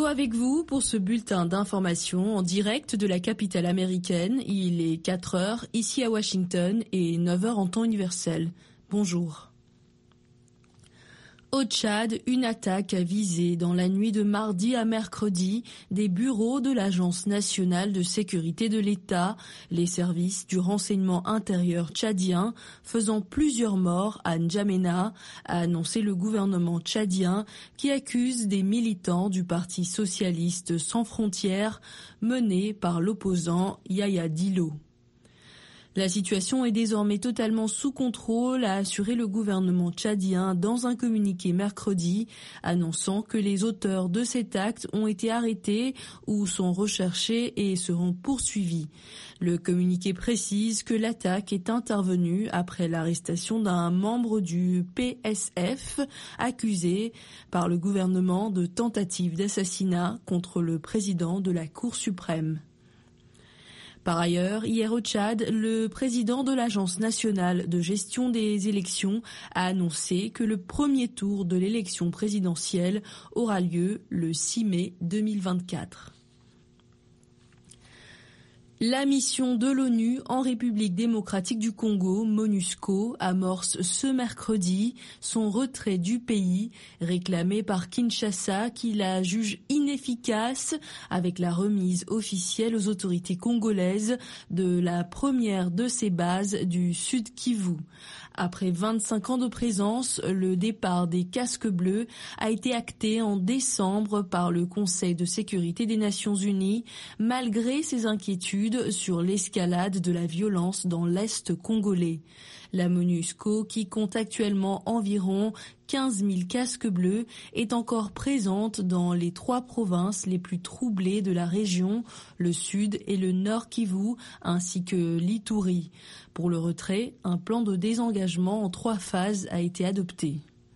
Écho avec vous pour ce bulletin d'information en direct de la capitale américaine. Il est 4 heures ici à Washington et 9 heures en temps universel. Bonjour. Au Tchad, une attaque a visé dans la nuit de mardi à mercredi des bureaux de l'Agence nationale de sécurité de l'État, les services du renseignement intérieur tchadien, faisant plusieurs morts à N'Djamena, a annoncé le gouvernement tchadien qui accuse des militants du Parti socialiste sans frontières mené par l'opposant Yaya Dillo. La situation est désormais totalement sous contrôle, a assuré le gouvernement tchadien dans un communiqué mercredi, annonçant que les auteurs de cet acte ont été arrêtés ou sont recherchés et seront poursuivis. Le communiqué précise que l'attaque est intervenue après l'arrestation d'un membre du PSF accusé par le gouvernement de tentative d'assassinat contre le président de la Cour suprême. Par ailleurs, hier au Tchad, le président de l'Agence nationale de gestion des élections a annoncé que le premier tour de l'élection présidentielle aura lieu le 6 mai 2024. La mission de l'ONU en République démocratique du Congo, MONUSCO, amorce ce mercredi son retrait du pays, réclamé par Kinshasa qui la juge inefficace avec la remise officielle aux autorités congolaises de la première de ses bases du Sud Kivu. Après 25 ans de présence, le départ des casques bleus a été acté en décembre par le Conseil de sécurité des Nations Unies, malgré ses inquiétudes sur l'escalade de la violence dans l'Est congolais. La MONUSCO, qui compte actuellement environ 15 000 casques bleus, est encore présente dans les 3 provinces les plus troublées de la région, le Sud et le Nord Kivu, ainsi que l'Ituri. Pour le retrait, un plan de désengagement en 3 phases a été adopté.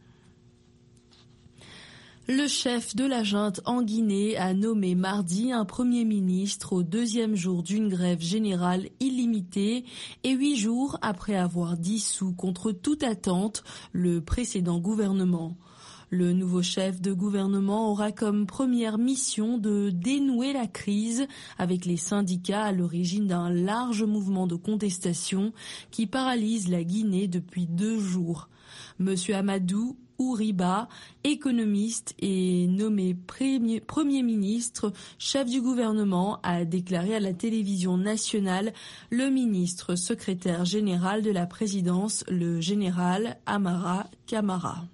Le chef de la junte en Guinée a nommé mardi un premier ministre au 2e jour d'une grève générale illimitée et 8 jours après avoir dissous contre toute attente le précédent gouvernement. Le nouveau chef de gouvernement aura comme première mission de dénouer la crise avec les syndicats à l'origine d'un large mouvement de contestation qui paralyse la Guinée depuis 2 jours. Monsieur Amadou Ouriba, économiste et nommé Premier ministre, chef du gouvernement, a déclaré à la télévision nationale le ministre secrétaire général de la présidence, le général Amara Camara.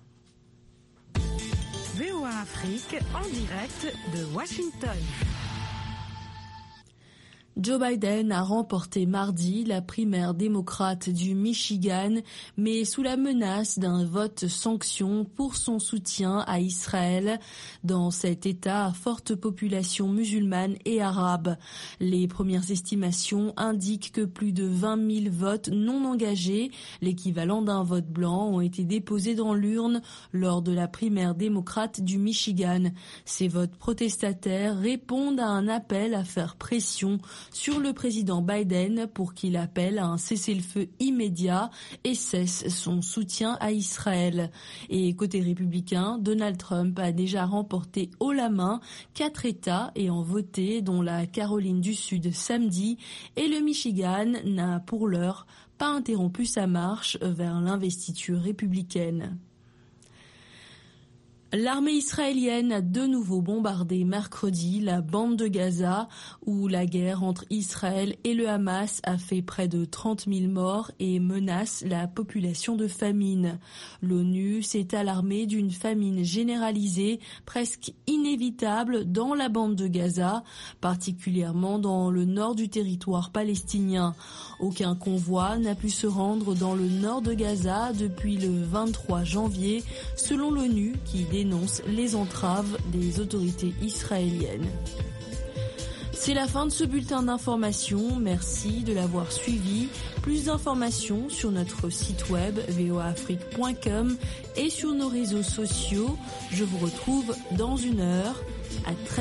VOA Afrique en direct de Washington. Joe Biden a remporté mardi la primaire démocrate du Michigan, mais sous la menace d'un vote sanction pour son soutien à Israël dans cet État à forte population musulmane et arabe. Les premières estimations indiquent que plus de 20 000 votes non engagés, l'équivalent d'un vote blanc, ont été déposés dans l'urne lors de la primaire démocrate du Michigan. Ces votes protestataires répondent à un appel à faire pression sur le président Biden pour qu'il appelle à un cessez-le-feu immédiat et cesse son soutien à Israël. Et côté républicain, Donald Trump a déjà remporté haut la main 4 États ayant voté, dont la Caroline du Sud samedi, et le Michigan n'a pour l'heure pas interrompu sa marche vers l'investiture républicaine. L'armée israélienne a de nouveau bombardé mercredi la bande de Gaza où la guerre entre Israël et le Hamas a fait près de 30 000 morts et menace la population de famine. L'ONU s'est alarmée d'une famine généralisée presque inévitable dans la bande de Gaza, particulièrement dans le nord du territoire palestinien. Aucun convoi n'a pu se rendre dans le nord de Gaza depuis le 23 janvier, selon l'ONU qui dénonce les entraves des autorités israéliennes. C'est la fin de ce bulletin d'information. Merci de l'avoir suivi. Plus d'informations sur notre site web voaafrique.com et sur nos réseaux sociaux. Je vous retrouve dans 1 heure. À très